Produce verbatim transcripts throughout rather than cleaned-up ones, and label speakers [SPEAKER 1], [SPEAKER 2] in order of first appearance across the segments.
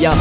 [SPEAKER 1] T-V A.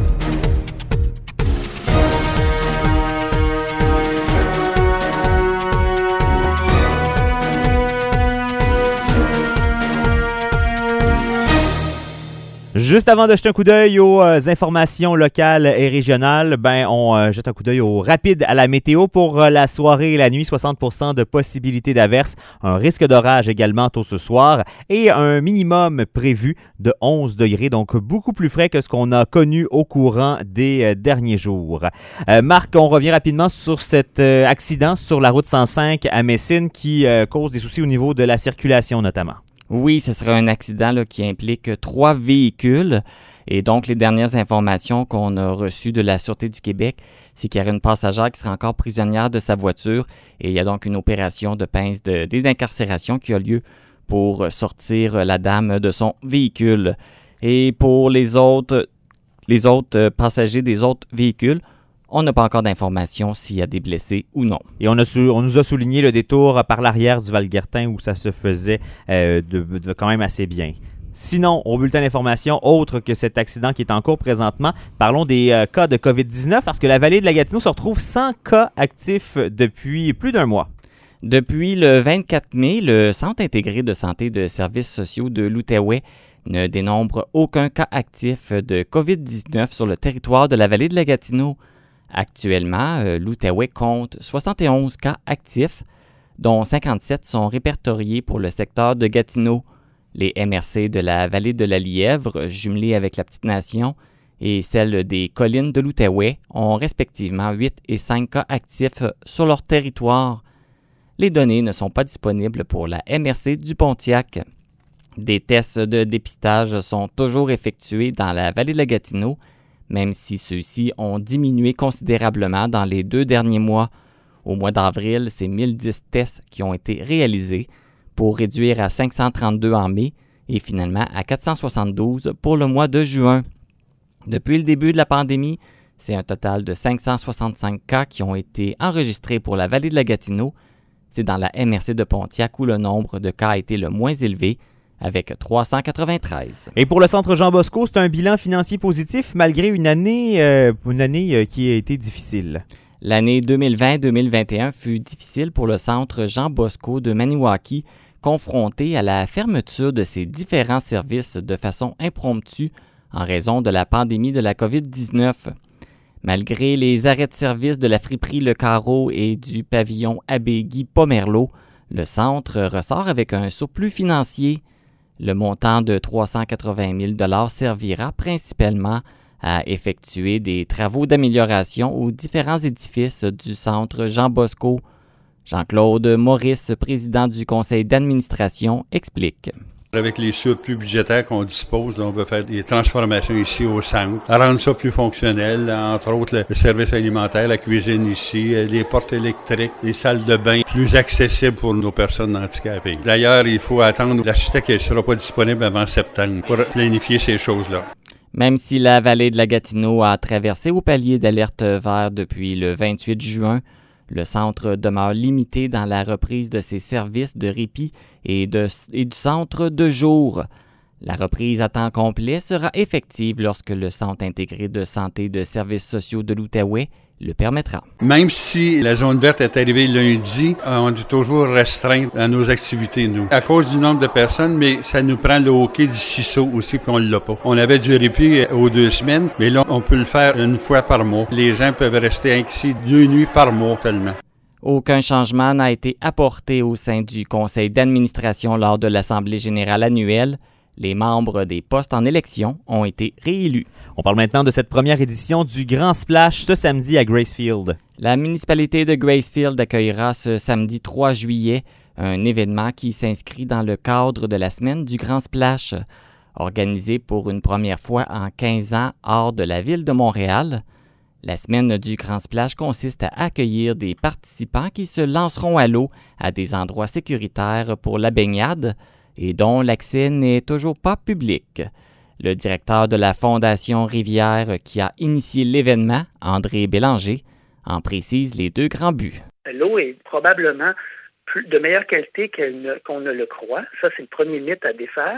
[SPEAKER 1] Juste avant de jeter un coup d'œil aux euh, informations locales et régionales, ben on euh, jette un coup d'œil au rapide à la météo pour euh, la soirée et la nuit. soixante pour cent de possibilité d'averse, un risque d'orage également tôt ce soir et un minimum prévu de onze degrés, donc beaucoup plus frais que ce qu'on a connu au courant des euh, derniers jours. Euh, Marc, on revient rapidement sur cet euh, accident sur la route cent cinq à Messine qui euh, cause des soucis au niveau de la circulation notamment.
[SPEAKER 2] Oui, ce sera un accident là, qui implique trois véhicules. Et donc, les dernières informations qu'on a reçues de la Sûreté du Québec, c'est qu'il y a une passagère qui sera encore prisonnière de sa voiture. Et il y a donc une opération de pince de désincarcération qui a lieu pour sortir la dame de son véhicule. Et pour les autres, les autres passagers des autres véhicules, on n'a pas encore d'informations s'il y a des blessés ou non.
[SPEAKER 1] Et on, a su, on nous a souligné le détour par l'arrière du Val-Guertin où ça se faisait euh, de, de quand même assez bien. Sinon, au bulletin d'information, autre que cet accident qui est en cours présentement, parlons des euh, cas de covid dix-neuf parce que la vallée de la Gatineau se retrouve sans cas actifs depuis plus d'un mois.
[SPEAKER 2] Depuis le vingt-quatre mai, le Centre intégré de santé de services sociaux de l'Outaouais ne dénombre aucun cas actif de covid dix-neuf sur le territoire de la vallée de la Gatineau. Actuellement, euh, l'Outaouais compte soixante et onze cas actifs, dont cinquante-sept sont répertoriés pour le secteur de Gatineau. Les M R C de la vallée de la Lièvre, jumelées avec la Petite-Nation, et celles des collines de l'Outaouais ont respectivement huit et cinq cas actifs sur leur territoire. Les données ne sont pas disponibles pour la M R C du Pontiac. Des tests de dépistage sont toujours effectués dans la vallée de la Gatineau, même si ceux-ci ont diminué considérablement dans les deux derniers mois. Au mois d'avril, c'est mille dix tests qui ont été réalisés pour réduire à cinq cent trente-deux en mai et finalement à quatre cent soixante-douze pour le mois de juin. Depuis le début de la pandémie, c'est un total de cinq cent soixante-cinq cas qui ont été enregistrés pour la vallée de la Gatineau. C'est dans la M R C de Pontiac où le nombre de cas a été le moins élevé, avec trois cent quatre-vingt-treize.
[SPEAKER 1] Et pour le Centre Jean Bosco, c'est un bilan financier positif malgré une année, euh, une année euh, qui a été difficile.
[SPEAKER 2] L'année deux mille vingt deux mille vingt et un fut difficile pour le Centre Jean Bosco de Maniwaki, confronté à la fermeture de ses différents services de façon impromptue en raison de la pandémie de la covid dix-neuf. Malgré les arrêts de service de la friperie Le Carreau et du pavillon Abbé Guy Pomerleau, le centre ressort avec un surplus financier. Le montant de trois cent quatre-vingt mille dollars servira principalement à effectuer des travaux d'amélioration aux différents édifices du Centre Jean Bosco. Jean-Claude Maurice, président du conseil d'administration, explique.
[SPEAKER 3] Avec les surplus budgétaires qu'on dispose, là, on veut faire des transformations ici au centre, rendre ça plus fonctionnel, entre autres le, le service alimentaire, la cuisine ici, les portes électriques, les salles de bain plus accessibles pour nos personnes handicapées. D'ailleurs, il faut attendre, l'architecte ne sera pas disponible avant septembre pour planifier ces choses-là.
[SPEAKER 2] Même si la vallée de la Gatineau a traversé au palier d'alerte vert depuis le vingt-huit juin, le centre demeure limité dans la reprise de ses services de répit et, de, et du centre de jour. La reprise à temps complet sera effective lorsque le Centre intégré de santé de services sociaux de l'Outaouais le permettra.
[SPEAKER 3] Même si la zone verte est arrivée lundi, on est toujours restreint à nos activités, nous. À cause du nombre de personnes, mais ça nous prend le hockey du C I S O aussi, puis on l'a pas. On avait du répit aux deux semaines, mais là, on peut le faire une fois par mois. Les gens peuvent rester ici deux nuits par mois seulement.
[SPEAKER 2] Aucun changement n'a été apporté au sein du conseil d'administration lors de l'Assemblée générale annuelle. Les membres des postes en élection ont été réélus.
[SPEAKER 1] On parle maintenant de cette première édition du Grand Splash ce samedi à Gracefield.
[SPEAKER 2] La municipalité de Gracefield accueillera ce samedi trois juillet un événement qui s'inscrit dans le cadre de la semaine du Grand Splash. Organisé pour une première fois en quinze ans hors de la ville de Montréal, la semaine du Grand Splash consiste à accueillir des participants qui se lanceront à l'eau à des endroits sécuritaires pour la baignade et dont l'accès n'est toujours pas public. Le directeur de la Fondation Rivière qui a initié l'événement, André Bélanger, en précise les deux grands buts.
[SPEAKER 4] L'eau est probablement plus, de meilleure qualité qu'elle ne, qu'on ne le croit. Ça, c'est le premier mythe à défaire.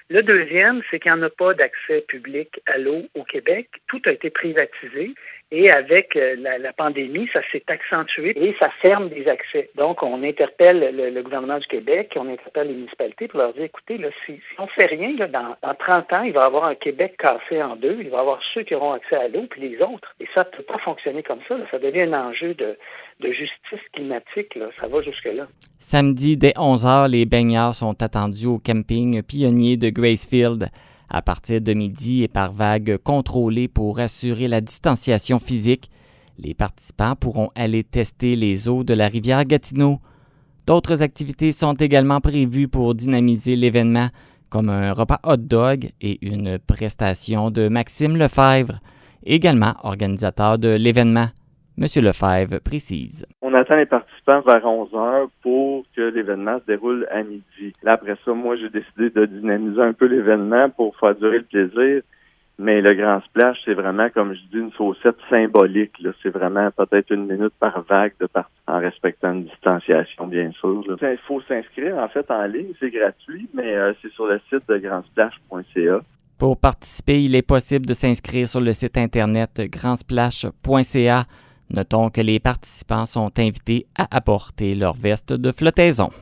[SPEAKER 4] Le deuxième, c'est qu'il n'y en a pas d'accès public à l'eau au Québec. Tout a été privatisé. Et avec la, la pandémie, ça s'est accentué et ça ferme des accès. Donc, on interpelle le, le gouvernement du Québec, on interpelle les municipalités pour leur dire, écoutez, là, si, si on ne fait rien, là, dans, dans trente ans, il va y avoir un Québec cassé en deux. Il va y avoir ceux qui auront accès à l'eau, puis les autres. Et ça ne peut pas fonctionner comme ça. Là. Ça devient un enjeu de, de justice climatique. Là. Ça va jusque-là.
[SPEAKER 2] Samedi, dès onze heures, les baigneurs sont attendus au camping Pionnier de Gracefield. À partir de midi et par vagues contrôlées pour assurer la distanciation physique, les participants pourront aller tester les eaux de la rivière Gatineau. D'autres activités sont également prévues pour dynamiser l'événement, comme un repas hot dog et une prestation de Maxime Lefebvre, également organisateur de l'événement. Monsieur Lefebvre précise.
[SPEAKER 5] On attend les participants vers onze heures pour que l'événement se déroule à midi. Là, après ça, moi, j'ai décidé de dynamiser un peu l'événement pour faire durer le plaisir. Mais le grand splash, c'est vraiment, comme je dis, une saucette symbolique. Là. C'est vraiment peut-être une minute par vague de partie, en respectant une distanciation, bien sûr. Là. Il faut s'inscrire, en fait, en ligne. C'est gratuit, mais euh, c'est sur le site de grand splash point c a.
[SPEAKER 2] Pour participer, il est possible de s'inscrire sur le site Internet grand splash point c a. Notons que les participants sont invités à apporter leur veste de flottaison.